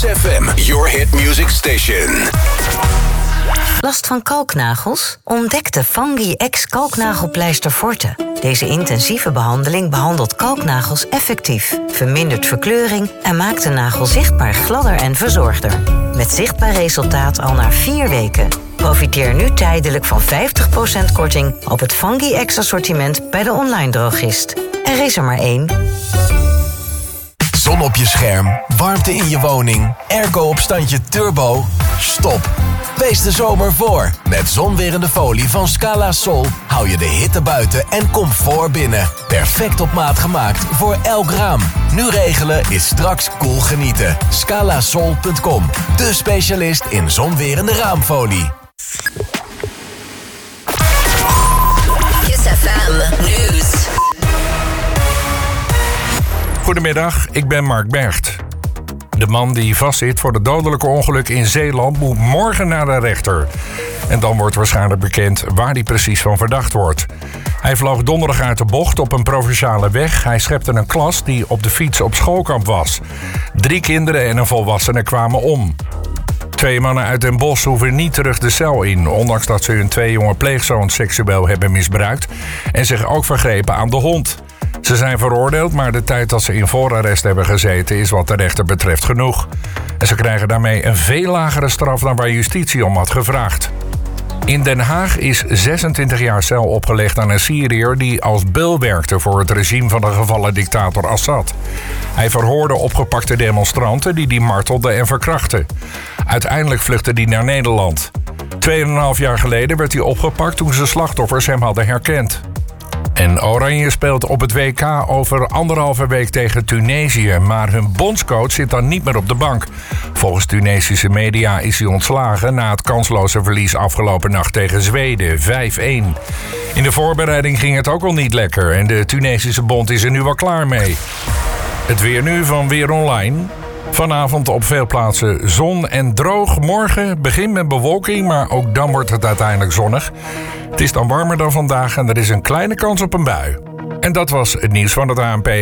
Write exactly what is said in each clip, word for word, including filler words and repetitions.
Kiss F M, your hit music station. Last van kalknagels? Ontdek de Fungi X kalknagelpleister Forte. Deze intensieve behandeling behandelt kalknagels effectief, vermindert verkleuring en maakt de nagel zichtbaar gladder en verzorgder. Met zichtbaar resultaat al na vier weken. Profiteer nu tijdelijk van vijftig procent korting op het Fungi X assortiment bij de online drogist. Er is er maar één. Zon op je scherm, warmte in je woning, airco op standje turbo. Stop. Wees de zomer voor. Met zonwerende folie van Scala Sol hou je de hitte buiten en comfort binnen. Perfect op maat gemaakt voor elk raam. Nu regelen is straks cool genieten. scala sol punt com, de specialist in zonwerende raamfolie. Kiss F M News. Goedemiddag, ik ben Mark Bergt. De man die vastzit voor het dodelijke ongeluk in Zeeland moet morgen naar de rechter. En dan wordt waarschijnlijk bekend waar hij precies van verdacht wordt. Hij vloog donderdag uit de bocht op een provinciale weg. Hij schepte een klas die op de fiets op schoolkamp was. Drie kinderen en een volwassene kwamen om. Twee mannen uit Den Bosch hoeven niet terug de cel in, ondanks dat ze hun twee jonge pleegzoons seksueel hebben misbruikt en zich ook vergrepen aan de hond. Ze zijn veroordeeld, maar de tijd dat ze in voorarrest hebben gezeten is wat de rechter betreft genoeg. En ze krijgen daarmee een veel lagere straf dan waar justitie om had gevraagd. In Den Haag is zesentwintig jaar cel opgelegd aan een Syriër die als beul werkte voor het regime van de gevallen dictator Assad. Hij verhoorde opgepakte demonstranten die die martelden en verkrachtten. Uiteindelijk vluchtte hij naar Nederland. Tweeënhalf jaar geleden werd hij opgepakt toen zijn slachtoffers hem hadden herkend. En Oranje speelt op het W K over anderhalve week tegen Tunesië, maar hun bondscoach zit dan niet meer op de bank. Volgens Tunesische media is hij ontslagen na het kansloze verlies afgelopen nacht tegen Zweden, vijf-een. In de voorbereiding ging het ook al niet lekker en de Tunesische bond is er nu wel klaar mee. Het weer nu van Weer Online. Vanavond op veel plaatsen zon en droog. Morgen begin met bewolking, maar ook dan wordt het uiteindelijk zonnig. Het is dan warmer dan vandaag en er is een kleine kans op een bui. En dat was het nieuws van het A N P.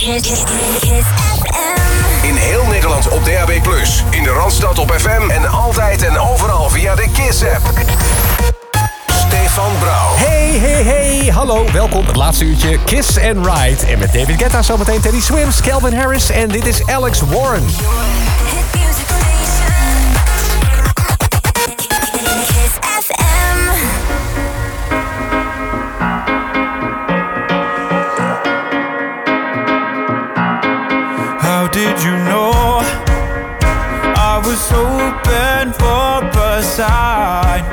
In heel Nederland op D A B plus, in de Randstad op F M en altijd en overal via de Kiss-app. Stefan Brouw. Hey, hey, hey, hallo, welkom. Het laatste uurtje Kiss and Ride. En met David Guetta zometeen Teddy Swims, Calvin Harris en dit is Alex Warren. How did you know I was hoping for a sign?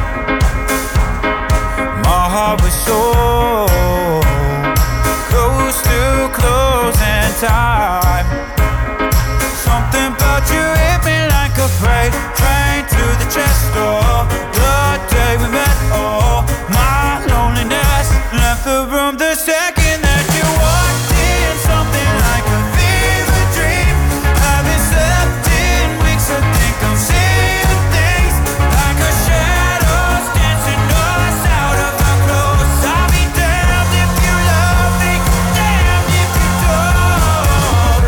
My heart was so close to closing time. Something about you hit me like a freight train to the chest door. The day we met, oh, my loneliness left the room the second that you walked in. Something like a fever dream. I've been slept in weeks, I think I'm seeing things like a shadows dancing us out of our clothes. I'll be damned if you love me, damned if you don't.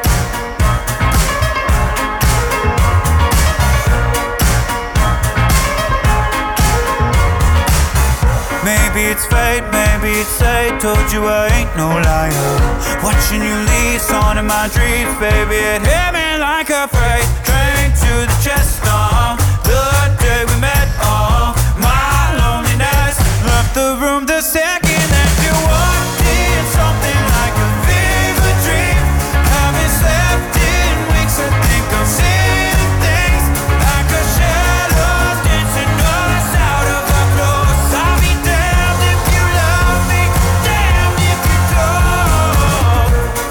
Maybe it's fate, maybe it's fate. Told you I ain't no liar. Watching you leave, on in my dreams, baby. It hit me like a freight train to the chest. Uh, the day we met, oh, my loneliness left the room the second that you walked in. Something like a fever dream. Haven't slept in weeks, I think I'm seeing things like a shadow dancing us out of our clothes. I'll be damned if you love me, damned if you don't.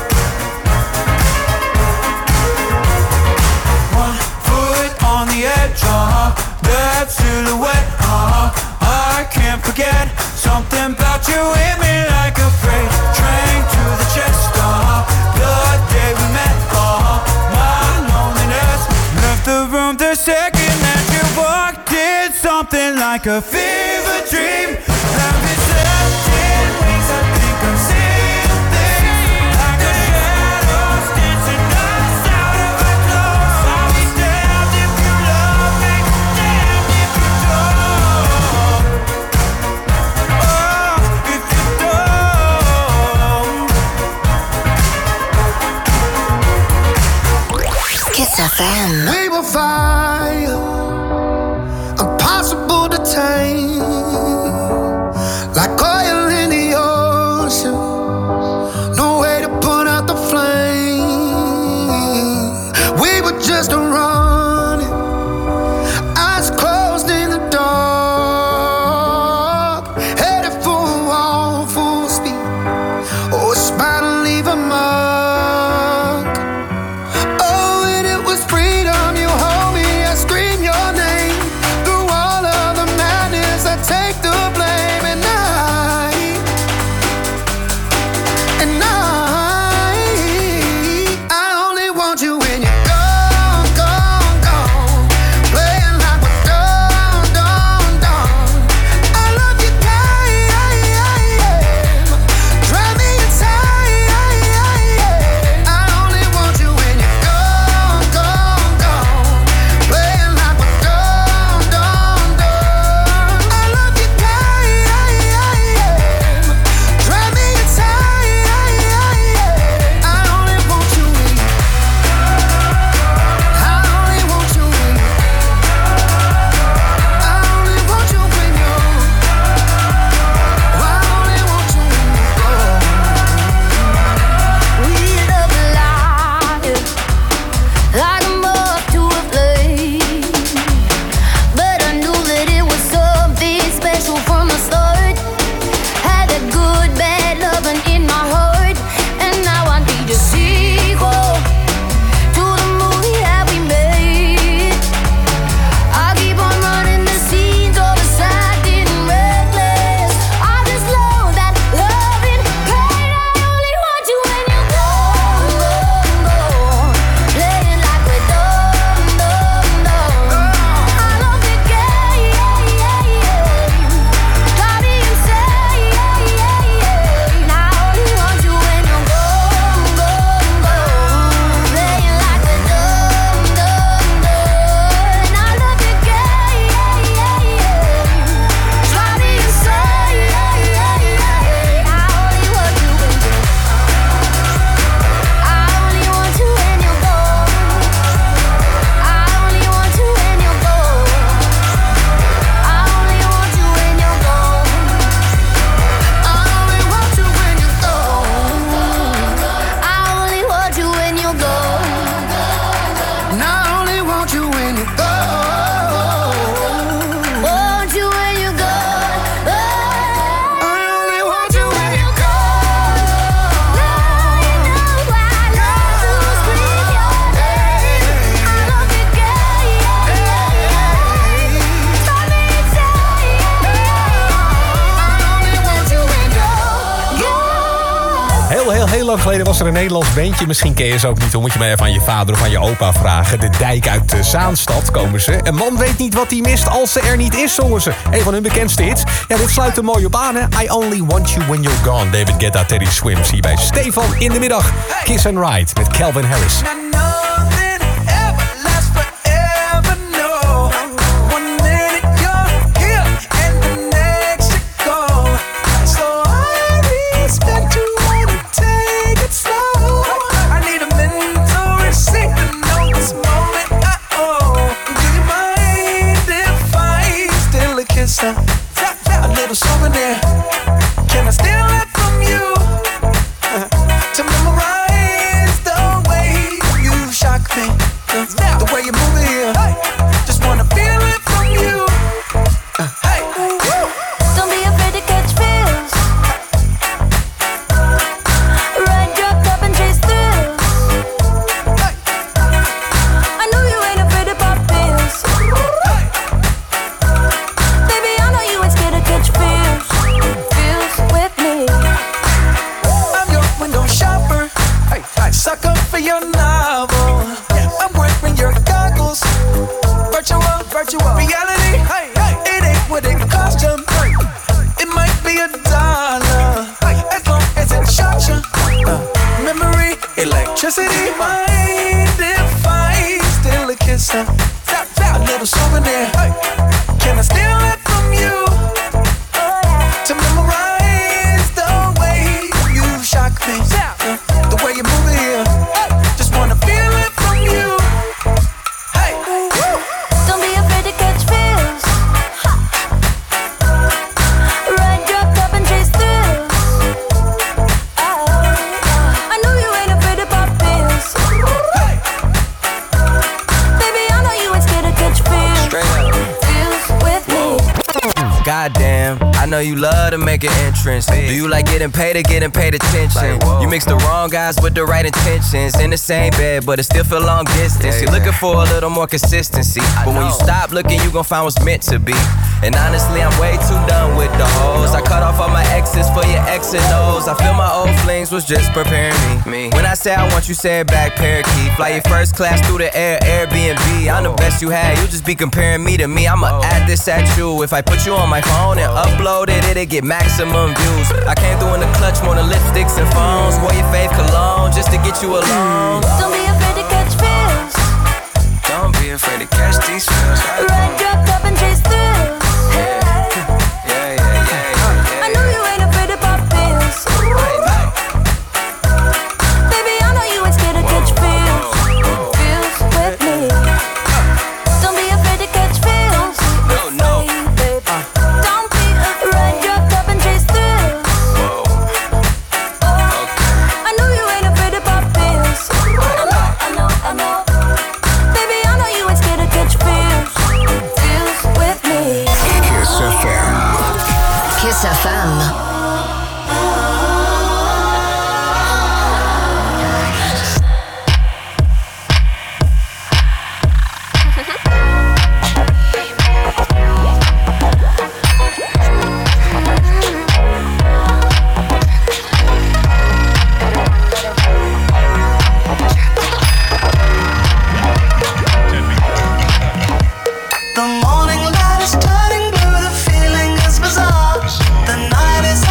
One foot on the edge, uh-huh, that silhouette, uh-huh, I can't forget. Something about you hit me like a freight train to the chest, uh-huh, the day we met, uh-huh, my loneliness left the room the second that you walked in. Something like a fever dream. Haven't slept in weeks, I think I'm seeing things like a shadows dancing us out of our clothes. I'll Heel lang geleden was er een Nederlands bandje. Misschien ken je ze ook niet. Dan moet je maar even aan je vader of aan je opa vragen. De Dijk uit de Zaanstad komen ze. Een man weet niet wat hij mist als ze er niet is, zongen ze. Een van hun bekendste hits. Ja, dit sluit er mooi op aan, hè. I Only Want You When You're Gone. David Guetta, Teddy Swims hier bij Stefan in de middag. Kiss and Ride met Calvin Harris. A little souvenir. Can I steal it from you? Uh, to memorize the way you shock me, the, the way you move it here. Just wanna feel it from you. Uh, hey, woo. Don't be afraid to catch feels. Ride dropped up and chase thrills. Hey. I know you ain't afraid to pop pills. Hey. Baby, I know you ain't scared to catch feels. Feels with me. I'm your window shopper. Hey, hey. Sucker for your novel. I'm wearing your goggles. Virtual, virtual reality. Hey, hey. It ain't what it cost you. It might be a dollar, as long as it shocks you. Uh, memory, electricity. Mind if I steal a kiss? Uh, a little souvenir. Can I steal it from you? To memorize the way you shock me, uh, the way you move it here. Just wanna feel it from you. Hey, woo. Don't be afraid to catch feels. Ride dropped up and chase thrills. Oh, I know you ain't afraid to pop pills. Hey. Baby, I know you ain't scared to catch feels. Feels with me. Goddamn, I know you love to make an entrance. Do you like getting paid or getting paid attention? You mix the wrong guys with the right intentions. In the same bed, but it still feel long distance. You're looking for a little more consistency. But when you stop looking, you gon' find what's meant to be. And honestly, I'm way too done with the hoes. I cut off all my exes for your X and O's. I feel my old flings was just preparing me. When I say I want you, say it back, parakeet. Fly your first class through the air, Airbnb. I'm the best you had, you just be comparing me to me. I'ma add this at you. If I put you on my phone and upload it, it'll get maximum views. I came through in the clutch, more than lipsticks and phones. Wore your fave cologne just to get you alone. Don't be afraid to catch feels. Don't be afraid to catch these feels. Ride dropped up and chase thrills. Yeah, yeah, yeah, yeah. I know you ain't afraid to pop pills. Baby, I know you ain't scared to catch feels. Feels with me. Don't be afraid to catch feels. No, no. Don't be afraid, dropped up and chase thrills. I know you ain't afraid to pop pills. I know, I know, I know. Baby, I know you ain't scared to catch feels. Feels with me. Kiss F M. Kiss F M. The morning light is turning blue, the feeling is bizarre. The night is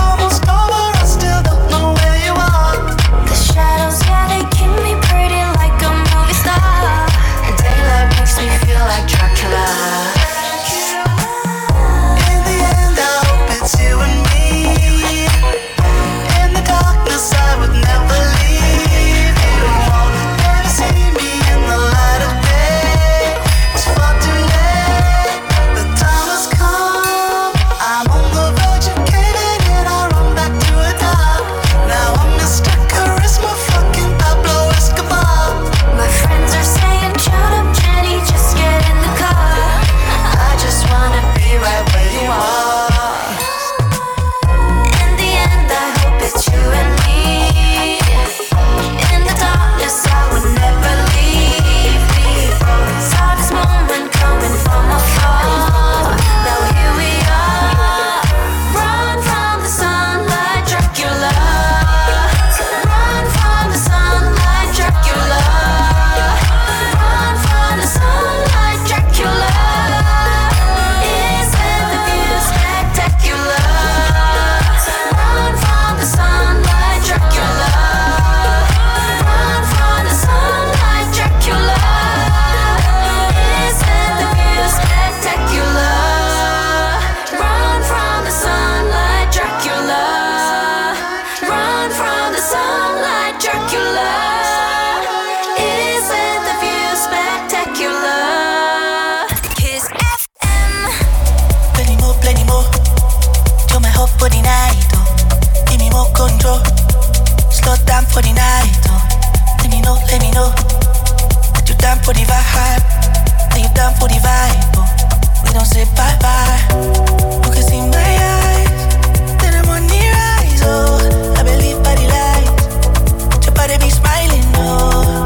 for the vibe. Are you down for the vibe? Oh, we don't say bye bye. You can see my eyes, then I'm on the rise. Oh, I believe by the light. Your body be smiling. Oh,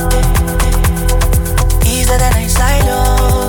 easier than I silo.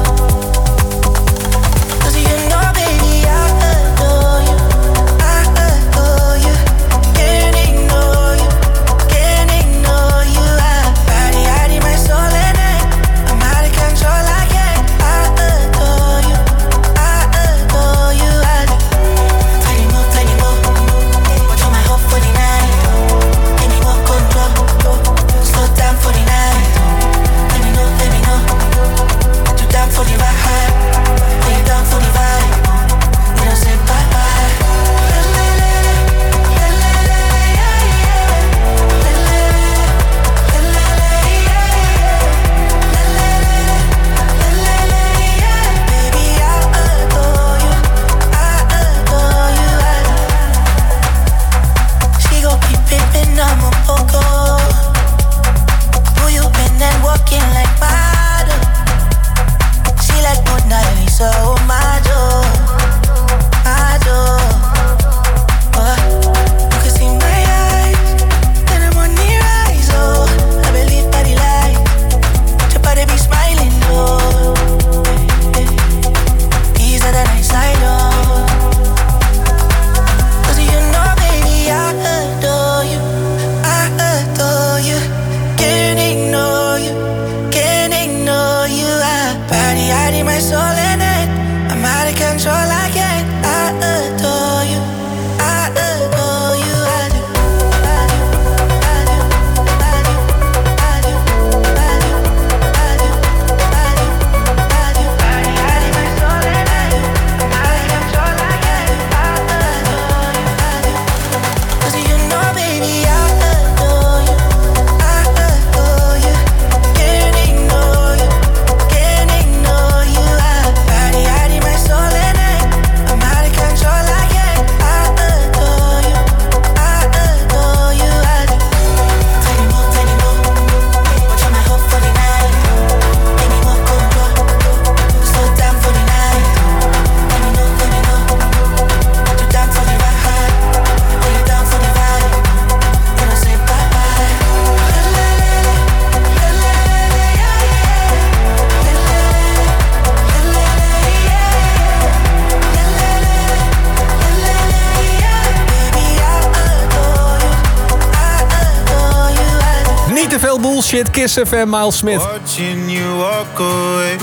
Bullshit, Kiss F M, Miles Smith. Watching you walk away,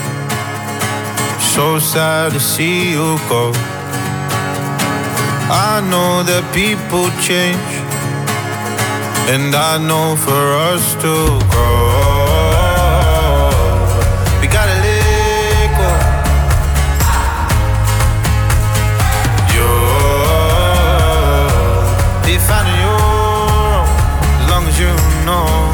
so sad to see you go. I know that people change, and I know for us to grow, we gotta let go. You're defining your own, as long as you know.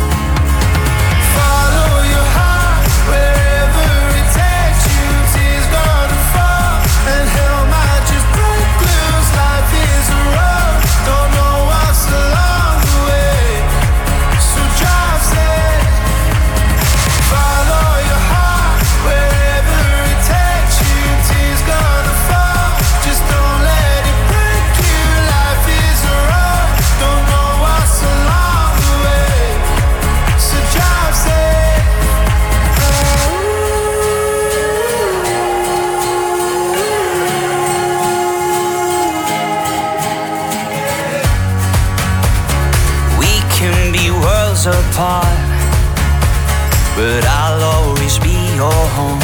Apart, but I'll always be your home.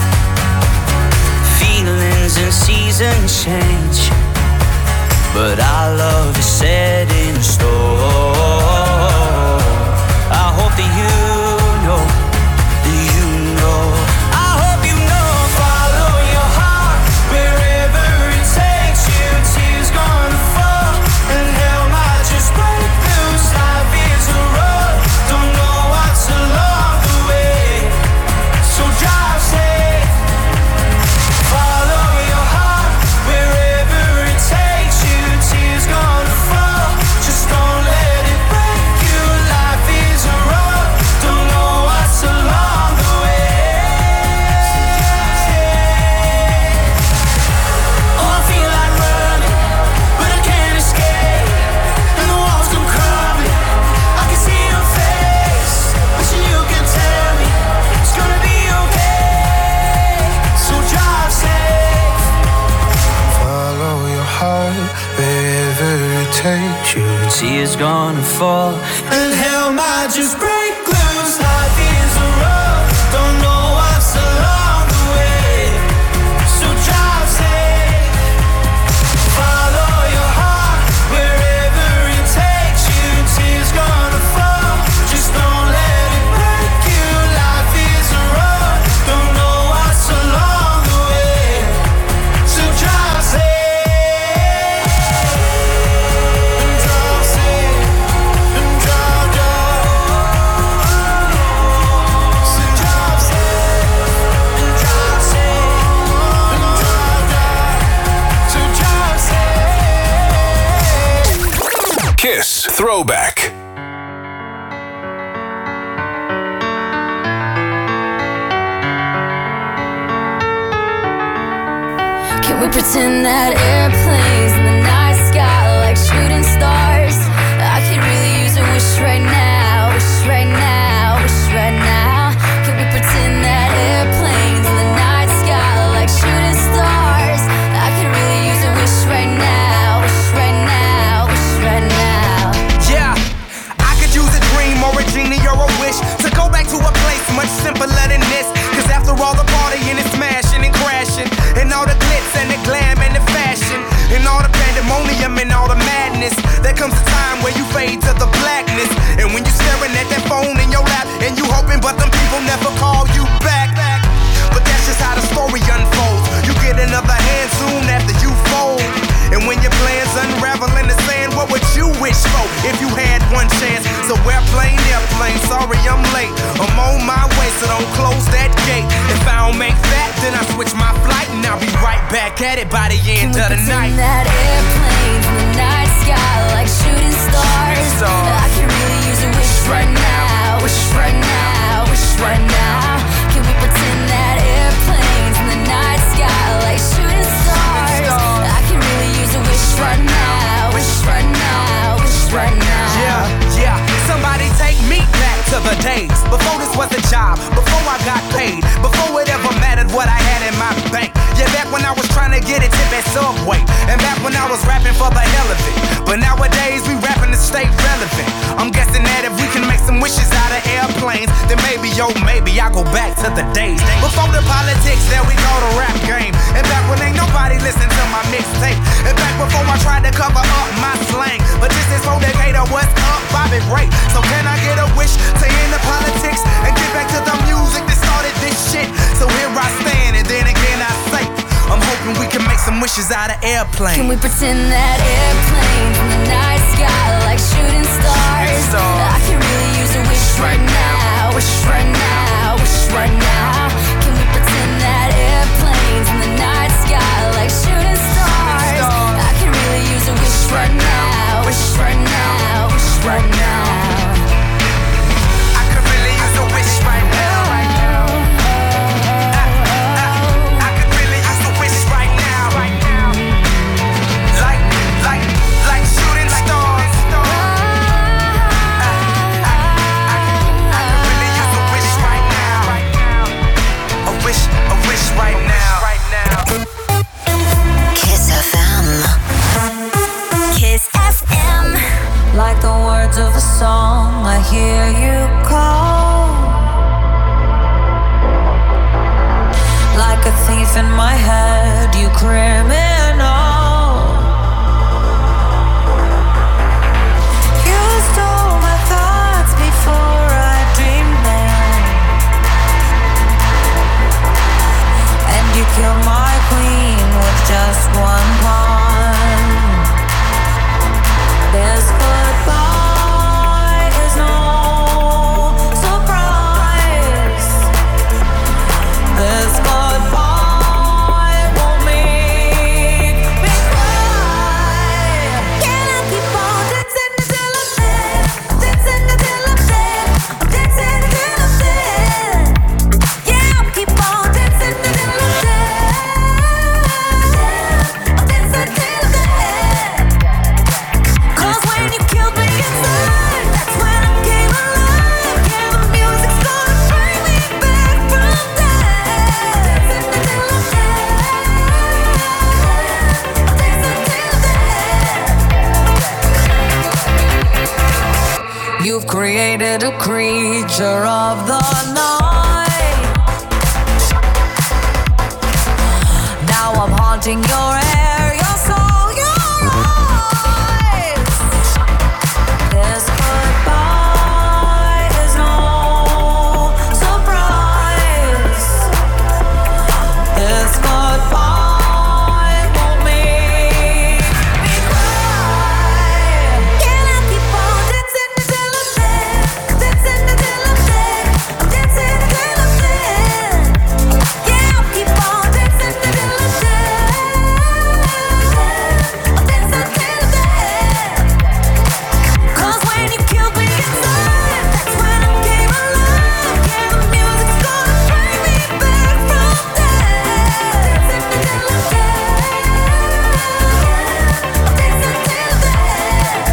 Feelings and seasons change, but our love is set in stone. I hope that you know, that you know. I hope you know. Follow your heart wherever it takes you. Tears gonna fall and hell might just break loose. Life is a road, don't know what's along the way, so drive safe. Follow your heart wherever it takes you. Tears gonna fall, just don't let it break you. Life is a road, don't takes you, tears gonna fall, and hell might just break loose. Life is a road, don't know what's along the way, so drive safe, follow your heart wherever it takes you. Tears gonna fall, just don't let it break you. Life is a road, don't know what's along the way, so drive safe. Kiss Throwback. Can we pretend that airplanes in the night sky are like shooting stars? I could really use a wish right now, wish right now, wish right now. Can we pretend that airplanes in the night sky are like shooting stars? I could really use a wish right now, wish right now, wish right now. Yeah, I could use a dream or a genie or a wish to go back to a place much simpler than this. Cause after all the partying and smashing and crashing, and all the glitz and the glam and the fashion, and all the pandemonium and all the madness, there comes a time where you fade to the blackness. And when you're staring at that phone in your lap, and you hoping but them people never call you back. But that's just how the story unfolds. You get another hand soon after you fold. And when your plans unravel in the sand, what would you wish for if you had one chance? So airplane, airplane, sorry I'm late, I'm on my way, so don't close that gate. If I don't make that, then I switch my flight, and I'll be right back at it by the end of the night. Can we pretend that airplanes in the night sky like shooting stars? I can really use a wish right now, wish right now, wish right now. Can we pretend that airplanes in the night sky like shooting stars? I can really use a wish right now, wish right now, wish right now. Yeah, yeah, somebody take me back to the days before this was a job, before I got paid, before it ever mattered what I had in my bank. Yeah, back when I was trying to get a tip at Subway, and back when I was rapping for the hell of it. But nowadays we rapping to stay relevant. I'm guessing that if we can make some wishes out of airplanes, then maybe, yo, maybe I go back to the days before the politics, there we go, the rap game. And back when ain't nobody listen to my mixtape, and back before I tried to cover up my slang. But this is for Decatur, what's up, Bobby Ray? So can I get a wish to end the politics and get back to the music that started this shit? So here I stand, and then again I say, I'm hoping we can make some wishes out of airplanes. Can we pretend that airplanes in the night sky like shooting stars? I can really use a wish right now, wish right now, wish right now. Can we pretend that airplanes in the night sky like shooting stars? I can really use a wish right now, wish right now, wish right now. I could really use a wish right now. Right now, right now. Kiss F M. Kiss F M. Like the words of a song, I hear you call. Like a thief in my head, you criminal. You stole my thoughts before I dreamed them, and you killed my queen with just one pawn. This goodbye is no surprise. This goodbye won't make me cry. Can I keep on dancing until I'm dead? Dancing until I'm dead. I'm dancing until I'm dead. Yeah, I'll keep on dancing until I'm dead. I'm dancing created a creature of the night. Now I'm haunting your air, your soul, your eyes. This goodbye is no surprise. This goodbye won't make me cry. Can I keep on dancing until I'm dead? Dancing until I'm dead. I'm dancing until I'm dead. Yeah, I'll keep on dancing until I'm dead. I'll dance until I'm dead. 'Cause when you killed me inside, that's when I came alive. Yeah, the music's gonna bring me back from death. Dancing until I'm dead. I'll dance until I'm dead.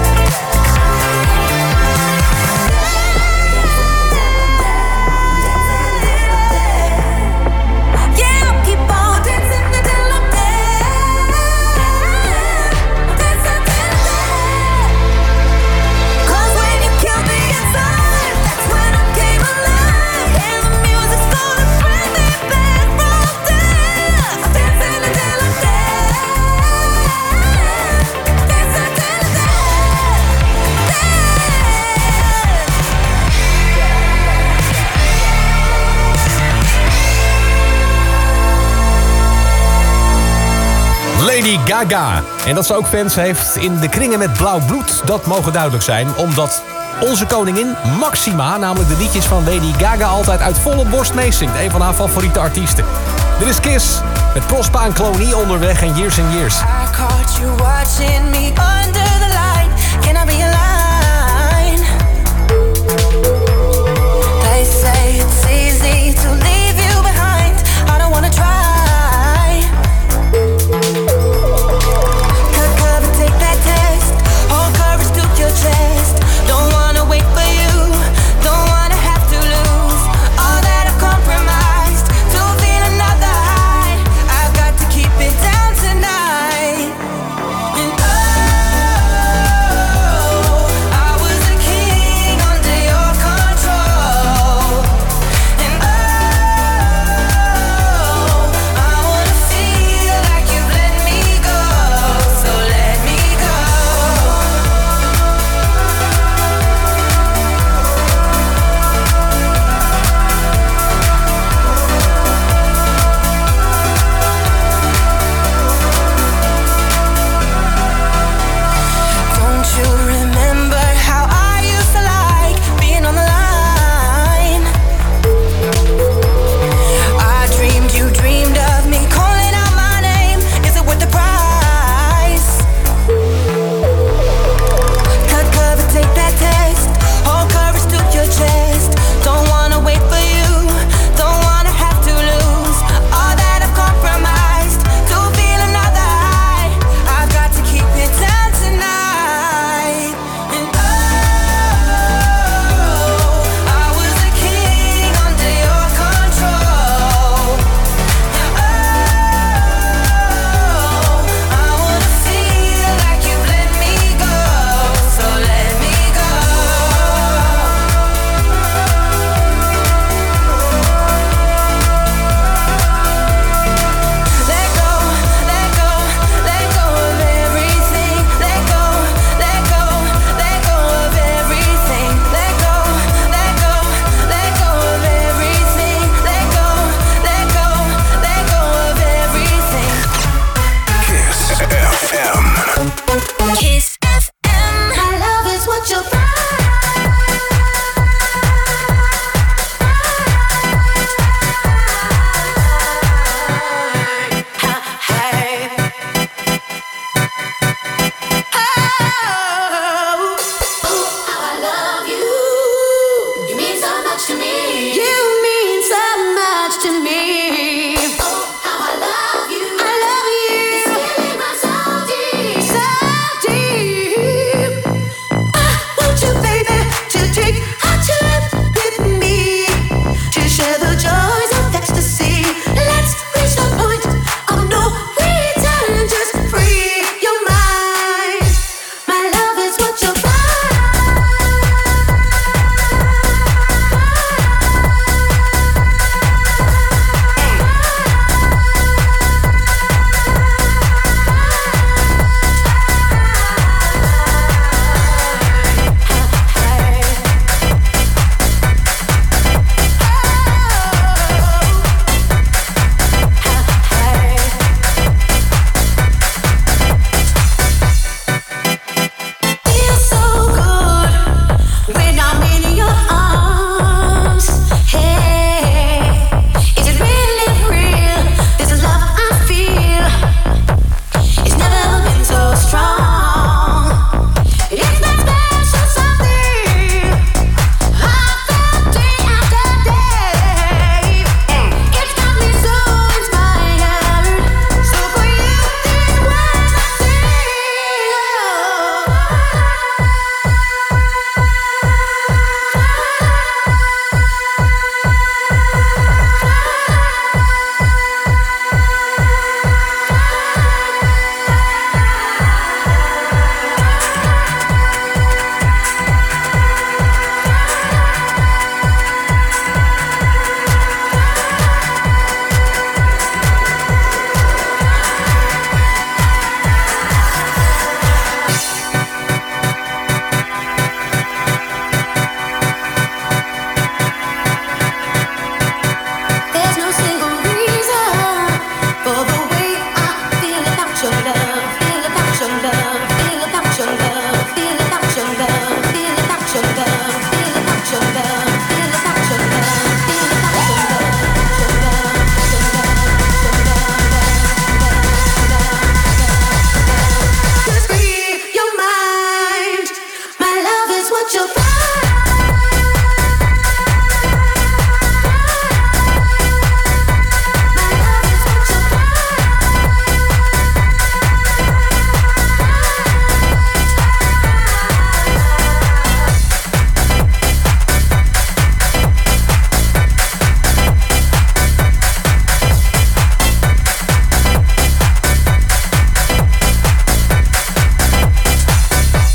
Yeah, I'll keep on dancing until I'm dead. I'll dance until I'm dead. 'Cause when you killed me inside, that's when I came alive. And the music's gonna bring me back from death. I'm dancing until I'm dead. Dancing until I'm dead. Lady Gaga. En dat ze ook fans heeft in de kringen met blauw bloed, dat mogen duidelijk zijn. Omdat onze koningin Maxima, namelijk de liedjes van Lady Gaga, altijd uit volle borst meezingt. Een van haar favoriete artiesten. Dit is Kiss met Prospa en Clooney onderweg en Years and Years. I caught you watching me under the light. Can I be a line? They say it's easy to leave you behind. I don't wanna try. Cut cover, take that test. Hold courage to your chest. Don't wanna wait for you. Don't wanna have to lose all that I've compromised to feel another high. I've got to keep it down tonight. And oh, I was a king under your control. And oh,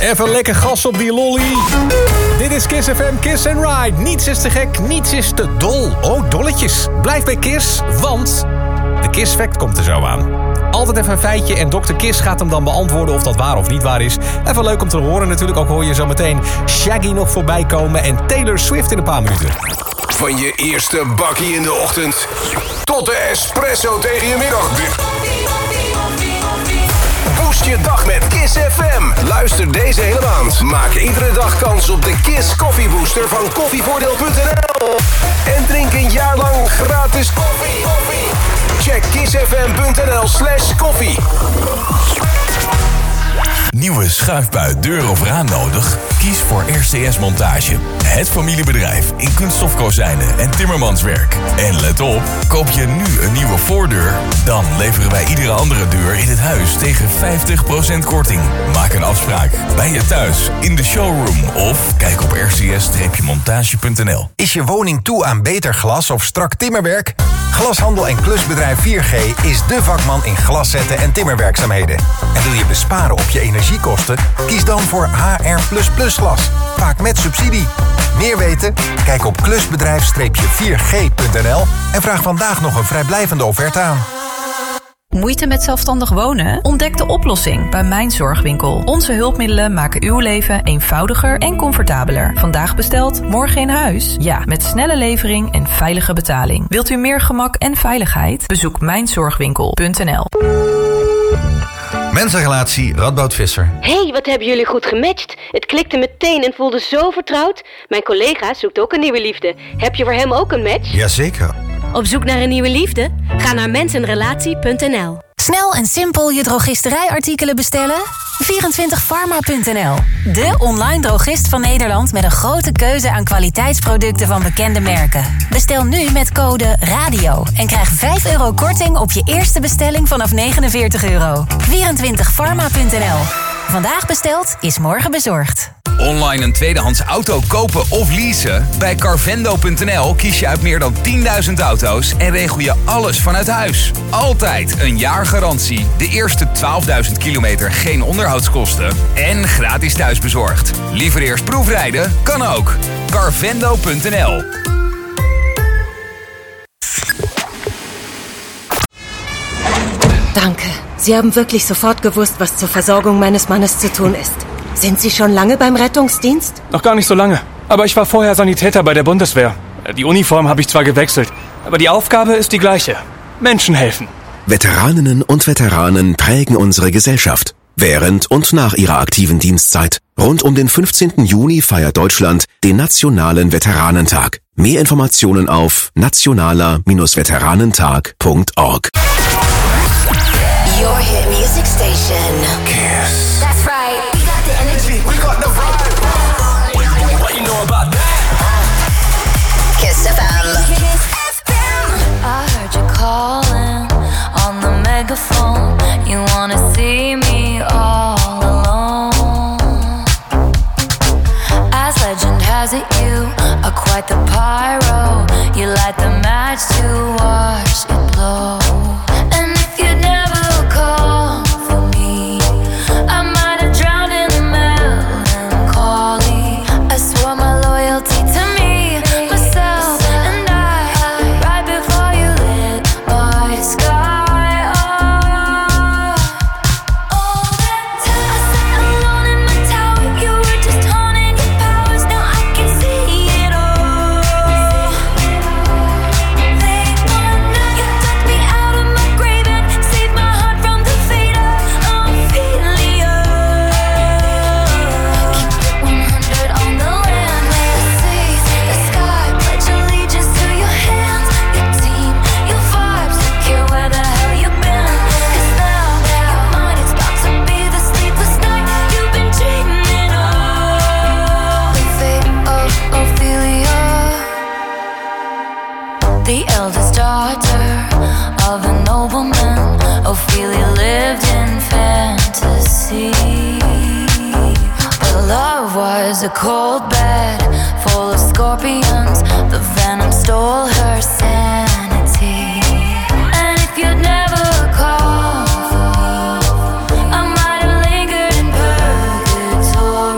Even lekker gas op die lolly. Dit is Kiss F M, Kiss and Ride. Niets is te gek, niets is te dol. Oh, dolletjes. Blijf bij Kiss, want de Kiss Fact komt er zo aan. Altijd even een feitje en dokter Kiss gaat hem dan beantwoorden of dat waar of niet waar is. Even leuk om te horen natuurlijk. Ook hoor je zo meteen Shaggy nog voorbij komen en Taylor Swift in een paar minuten. Van je eerste bakkie in de ochtend tot de espresso tegen je middagdip. Boost je dag met Kiss F M. Luister deze hele maand. Maak iedere dag kans op de Kiss Coffee Booster van koffievoordeel punt n l. En drink een jaar lang gratis koffie. Check kissfm punt n l slash koffie. Nieuwe schuifbui, deur of raam nodig? Kies voor R C S Montage. Het familiebedrijf in kunststofkozijnen en timmermanswerk. En let op, koop je nu een nieuwe voordeur, dan leveren wij iedere andere deur in het huis tegen vijftig procent korting. Maak een afspraak bij je thuis, in de showroom of kijk op r c s montage punt n l. Is je woning toe aan beter glas of strak timmerwerk? Glashandel en klusbedrijf vier G is dé vakman in glaszetten en timmerwerkzaamheden. En wil je besparen op je energiekosten? Kies dan voor H R plus plus glas, vaak met subsidie. Meer weten? Kijk op klusbedrijf vier g punt n l en vraag vandaag nog een vrijblijvende offerte aan. Moeite met zelfstandig wonen? Ontdek de oplossing bij Mijn Zorgwinkel. Onze hulpmiddelen maken uw leven eenvoudiger en comfortabeler. Vandaag besteld, morgen in huis? Ja, met snelle levering en veilige betaling. Wilt u meer gemak en veiligheid? Bezoek mijn zorgwinkel punt n l. Mensenrelatie Radboud Visser. Hey, wat hebben jullie goed gematcht? Het klikte meteen en voelde zo vertrouwd. Mijn collega zoekt ook een nieuwe liefde. Heb je voor hem ook een match? Jazeker. Op zoek naar een nieuwe liefde? Ga naar mensenrelatie punt n l. Snel en simpel je drogisterijartikelen bestellen? vierentwintig pharma punt n l. De online drogist van Nederland met een grote keuze aan kwaliteitsproducten van bekende merken. Bestel nu met code RADIO en krijg vijf euro korting op je eerste bestelling vanaf negenenveertig euro. vierentwintig pharma punt n l. Vandaag besteld is morgen bezorgd. Online een tweedehands auto kopen of leasen? Bij carvendo punt n l kies je uit meer dan tienduizend auto's en regel je alles vanuit huis. Altijd een jaar garantie, de eerste twaalfduizend kilometer geen onderhoudskosten en gratis thuisbezorgd. Liever eerst proefrijden? Kan ook. carvendo punt n l. Danke. Sie haben wirklich sofort gewusst, was zur Versorgung meines Mannes zu tun ist. Sind Sie schon lange beim Rettungsdienst? Noch gar nicht so lange. Aber ich war vorher Sanitäter bei der Bundeswehr. Die Uniform habe ich zwar gewechselt, aber die Aufgabe ist die gleiche. Menschen helfen. Veteraninnen und Veteranen prägen unsere Gesellschaft. Während und nach ihrer aktiven Dienstzeit. Rund um den fünfzehnten Juni feiert Deutschland den Nationalen Veteranentag. Mehr Informationen auf nationaler Veteranentag punkt org. Your hit music station. Kiss. That's right. We got the energy. We got the vibe. What you know about that? Kiss F M. Kiss F M. I heard you calling on the megaphone. You wanna see me all alone. As legend has it, you are quite the pyro. You light the match to watch it blow. And if you never call for me, I might have drowned in the melancholy. I swore my loyalty to me, myself, and I. Right before you lit my sky up. All that time I sat alone in my tower. You were just honing your powers. Now I can see it all. Late one night, you took me out of my grave and saved my heart from the fate of Ophelia. Keep it one hundred on the land, the sea, the sky. Pledge allegiance to your hands, your team, your vibes. Don't care where the hell you've been. 'Cause now you're mine. It's about to be the sleepless night you've been dreaming of. The fate of Ophelia, the eldest daughter of a nobleman. Ophelia lived in fantasy, but love was a cold bed full of scorpions. The venom stole her sanity. And if you'd never called for me, I might have lingered in purgatory.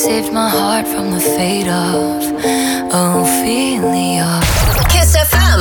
saved my heart from the fate of Ophelia. Kiss F M.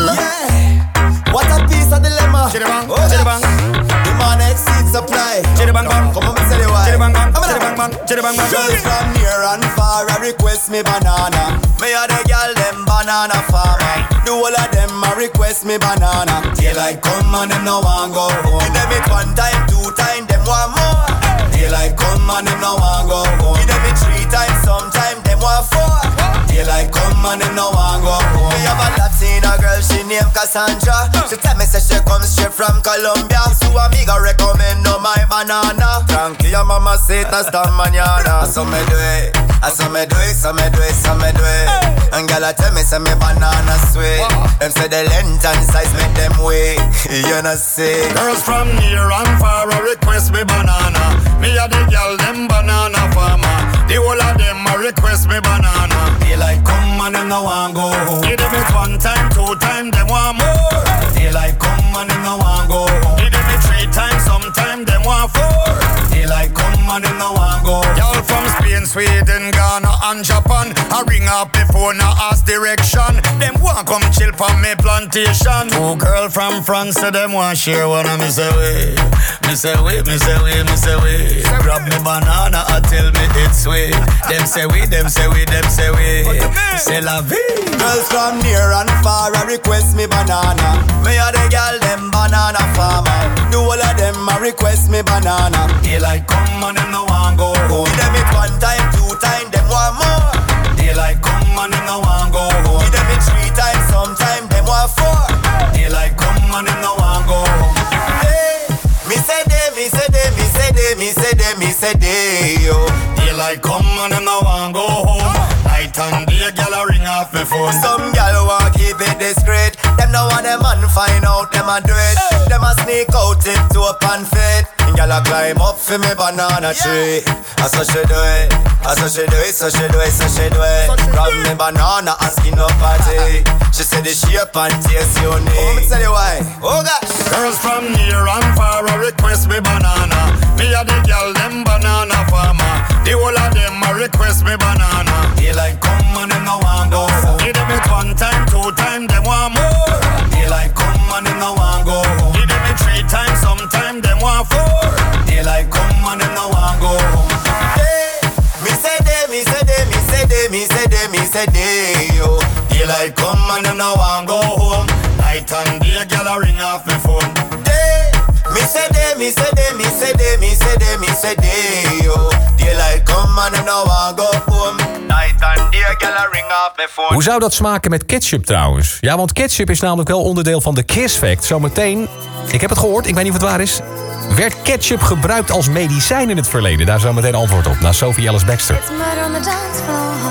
Yeah. What a piece of dilemma. Chitty-bang, oh, chitty-bang. The man exceeds supply. Chitty-bang, bang. Come on, me tell you why. Chitty-bang, bang. Chitty-bang, bang. Chitty-bang, bang. Girls from near and far, I request me banana. Me a the girl them banana farmer. The whole of them a request me banana. Daylight come and them no want go home. Give them it one time, two time, them want more. Daylight come and them no want go home. Give them it three times, sometime them want four. Daylight come and them no want go home. Me have a Latina girl, she named Cassandra. She tell me say she come straight from Colombia. So amiga recommend no my banana. Tranquila mama say hasta mañana. So me do it, so me do it, so me do it, so me do it. And girl tell me say me banana sweet. Them say the length and size make them wait. You know see. Girls from near and far a request me banana. Me a the girl them banana farmer. The whole of them a request me banana. Daylight come and them no want go home. Give them it one time, two time, them want more. Daylight come and them no want go home. Give them it three times, sometime them want four. Daylight come and them no want go home. Y'all from Spain, Sweden, Ghana and Japan. I ring up before now ask direction. Them want come chill from me plantation. Two girl from France, so them want share one of me say way. Me say way, me say way, me say way. Grab me banana and tell me it's sweet. Them say we, them say we, them say we. C'est la vie. Girls from near and far a request me banana. Me a the girl them banana farmer. The whole of them a request me banana. Daylight come and them no want go home. Give them it one time, two time, them want more. Daylight come and them no want go home. Give them it three times, sometime them want four. Daylight come and them no want go home. Hey, me say they, me say they, me say they, me say they, me say they, yo. Daylight come and them no want go home. Night and day, gyal a ring off me phone. Some gyal want keep it discreet. Them no want them man find out them a do it. Hey. Them a sneak out tip to up and fit. And gyal a climb up for me banana tree. Yeah. I so she do it, I so she do it, so she do it, so she do it. Grab me banana and skin up party. She said the shape and taste unique. Oh, me tell you why. Oh gosh. Girls from near and far a request me banana. Me a the gyal them banana farmer. The whole of them a request me banana. Daylight come and them no want go home. Give them it one time, two time, them want more. Daylight come and them no want go home. Give them it three times, sometime them want four. Daylight come and them no want go home. Hey, me say they, me say they, me say they, me say they, me say they, yo. Daylight come and them no want go home. Night and day, gyal a ring off me phone. They, me say they, me say they, me say they, me say they, me say they, yo. Daylight come and them no want go home. Night and day, gyal a ring off me phone. Hoe zou dat smaken met ketchup trouwens? Ja, want ketchup is namelijk wel onderdeel van de Kiss Fact. Zometeen, ik heb het gehoord, ik weet niet of het waar is. Werd ketchup gebruikt als medicijn in het verleden? Daar zo meteen antwoord op, naar Sophie Ellis Bextor. It's murder on the dance floor.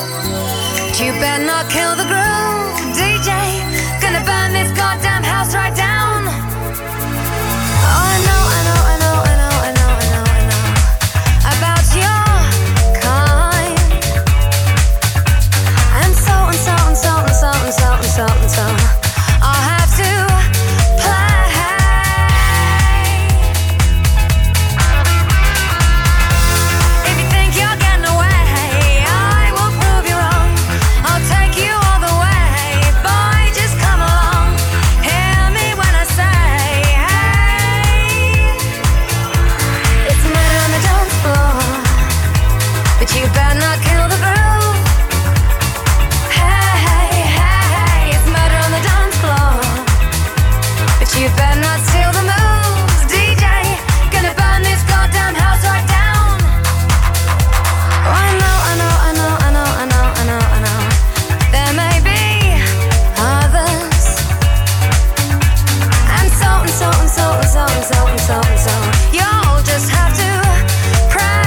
You better not kill the groove, D J. Gonna burn this goddamn house right down. Oh, I know, I know, I know, I know, I know, I know, I know about your kind. And so and so and so and so and so and so and so I'll have to play. If you think you're getting away, I will prove you wrong. I'll take you all the way. Boy, just come along. Hear me when I say, hey. It's murder on the dance floor, but you better not kill the groove. Hey, hey, hey, it's murder on the dance floor, but you better not steal the moves, D J. Gonna burn this goddamn house right down. Oh, I know, I know, I know, I know, I know, I know, I know. There may be others, and so and so and so and so and so and so and so. You'll just have to pray.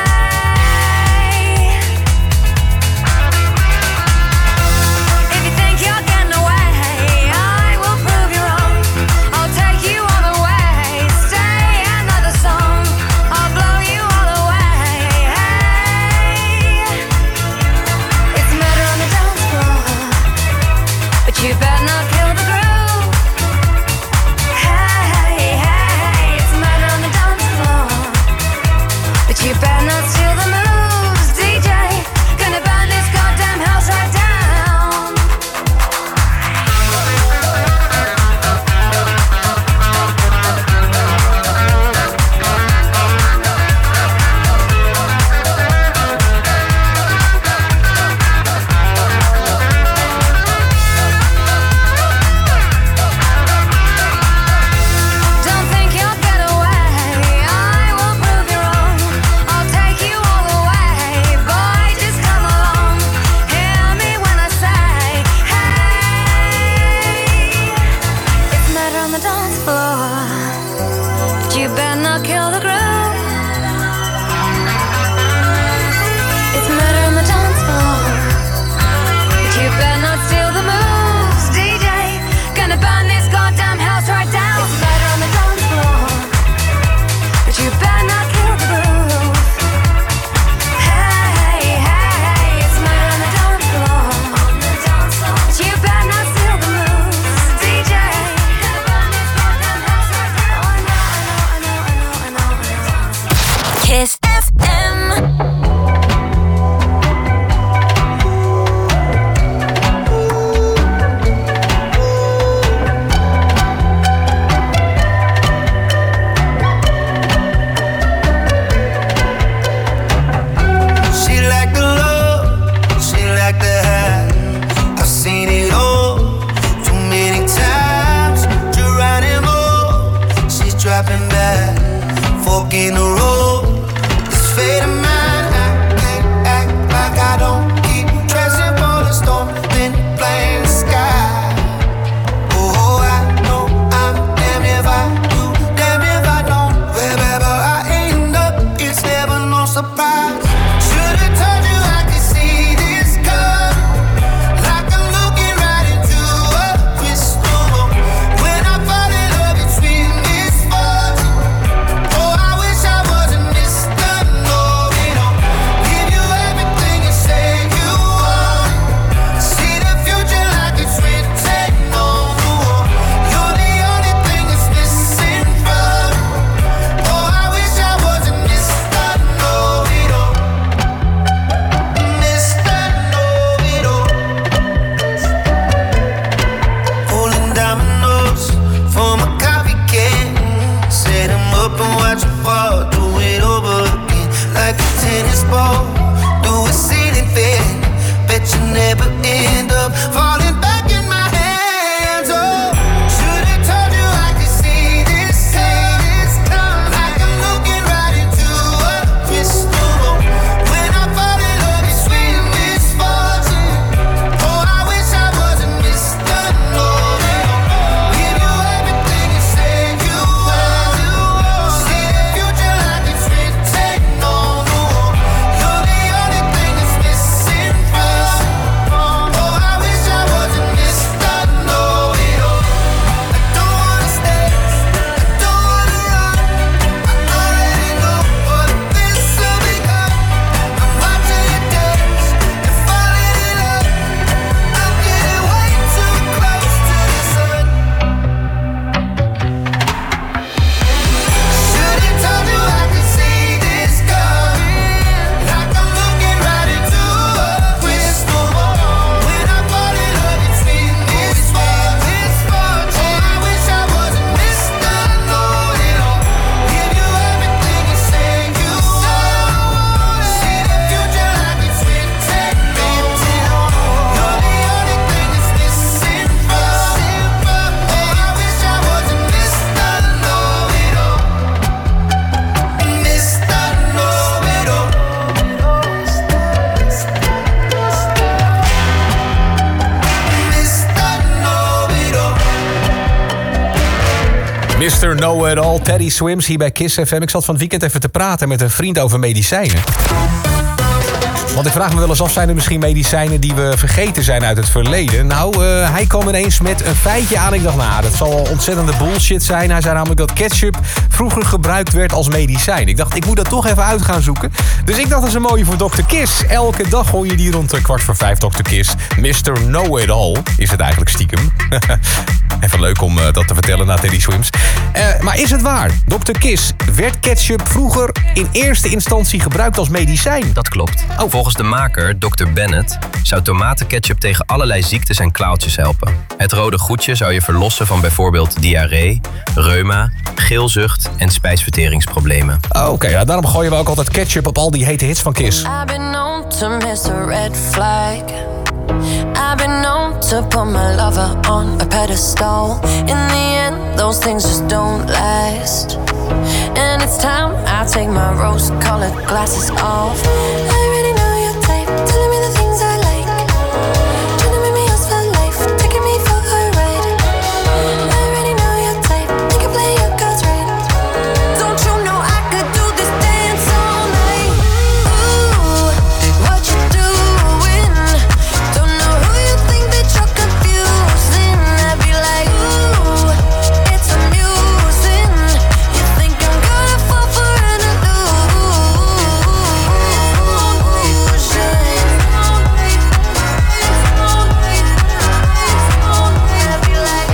If you think you're getting away, I will prove you wrong. I'll take you all the way. Stay another song, I'll blow you all away. Hey, it's murder on the dance floor, but you better not kill the groove. Hey, hey, it's murder on the dance floor, but you better not steal the moves, D J. mister Know-It-All, Teddy Swims hier bij Kiss F M. Ik zat van het weekend even te praten met een vriend over medicijnen. Want ik vraag me wel eens af, zijn er misschien medicijnen die we vergeten zijn uit het verleden? Nou, uh, hij kwam ineens met een feitje aan. Ik dacht, nou, dat zal wel ontzettende bullshit zijn. Hij zei namelijk dat ketchup vroeger gebruikt werd als medicijn. Ik dacht, ik moet dat toch even uit gaan zoeken. Dus ik dacht, dat is een mooie voor dokter Kiss. Elke dag hoor je die rond kwart voor vijf, dokter Kiss. mister Know-It-All is het eigenlijk stiekem. Even leuk om uh, dat te vertellen na Teddy Swims. Uh, maar is het waar? dokter Kiss, werd ketchup vroeger in eerste instantie gebruikt als medicijn? Dat klopt. Oh. Volgens de maker, dokter Bennett, zou tomatenketchup tegen allerlei ziektes en kwaaltjes helpen. Het rode goedje zou je verlossen van bijvoorbeeld diarree, reuma, geelzucht en spijsverteringsproblemen. Oh, Oké, okay, ja, daarom gooien we ook altijd ketchup op al die hete hits van Kiss. I've been known to miss a red flag. I've been known to put my lover on a pedestal. In the end, those things just don't last. And it's time I take my rose-colored glasses off. I already know your type, telling me the things I like. Trying to make me yours for life, taking me for a ride. I already know your type, think you play your cards right. Don't you know I could do this dance all night? Ooh, what you doing? Don't know who you think that you're confusing. I'd be like, ooh, it's amusing. You think I'm gonna fall for an illusion? I'd be like,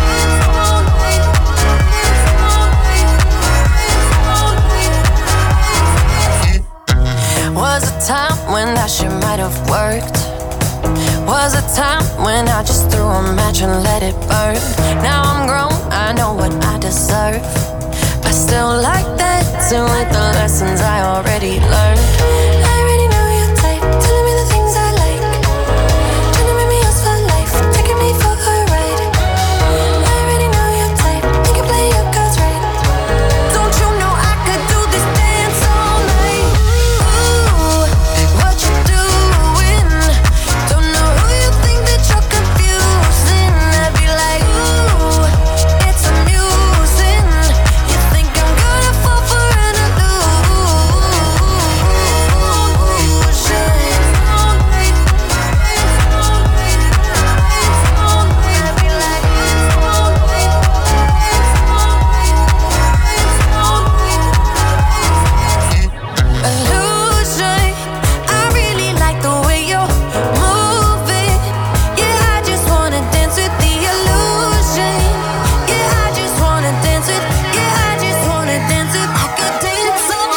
was a time when that shit might have worked. Was a time when I just threw a match and let it burn. Now I'm grown, I know what I deserve. I still like that, too, with the lessons I already learned. I already know your type, telling me the things I like. Trying to make me yours for life, taking me for a ride. I already know your type, think you play your cards right. Don't you know I could do this dance all night? Ooh, what you doing? Don't know who you think that you're confusing. I'd be like, ooh, it's amusing. You think I'm gonna fall for an illusion? I'd be like, illusion. I really like the way you're moving. Yeah, I just wanna dance with the illusion. Yeah, I just wanna dance with. Yeah, I just wanna dance with. I could dance all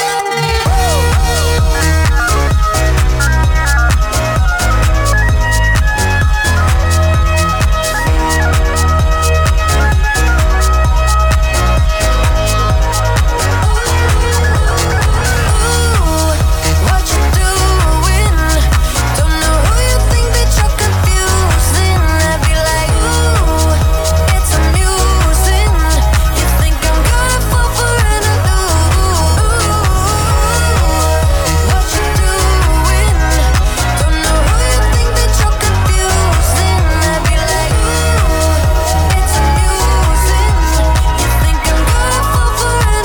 what you doing? Don't know who you think that you're confusing. I'd be like, ooh, it's amusing. You think I'm gonna fall for an illusion? What you doing? Don't know who you think that you're confusing. I'd be like, ooh, it's amusing. You think I'm gonna fall for an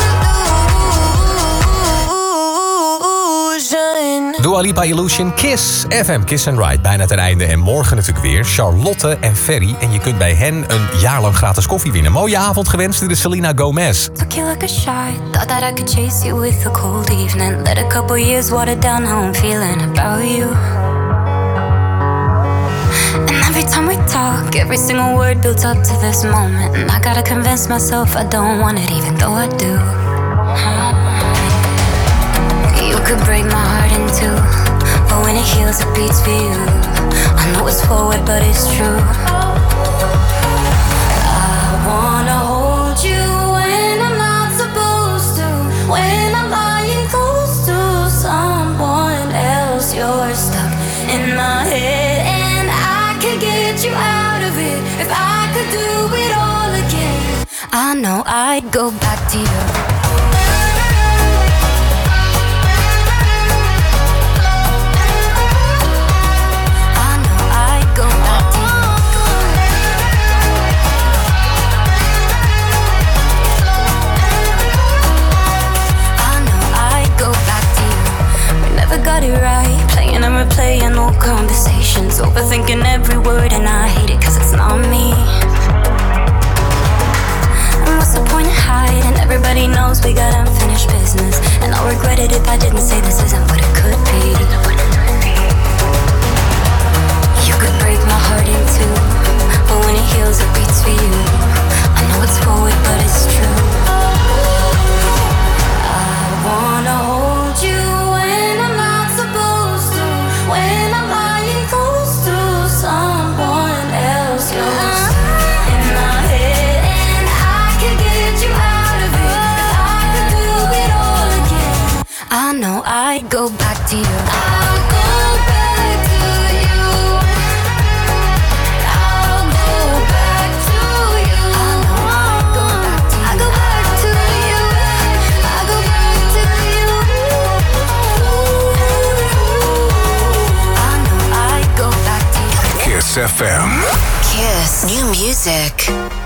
illusion? Dua Lipa, Illusion, Kiss F M, Kiss and Ride. Bijna ten einde. En morgen natuurlijk weer Charlotte en Ferry. En je kunt bij hen een jaar lang gratis koffie winnen. Mooie avond gewenst. Dit is Selena Gomez. Took you like a shot. Thought that I could chase you with a cold evening. Let a couple years water down how I'm feeling about you. And every time we talk, every single word builds up to this moment. And I gotta convince myself I don't want it, even though I do. You could break my heart in two, but when it heals, it beats for you. I know it's forward, but it's true. I wanna hold you when I'm not supposed to. When I'm lying close to someone else, you're stuck in my head, and I could get you out of it if I could do it all again. I know I'd go back to you. F M. Kiss. New music.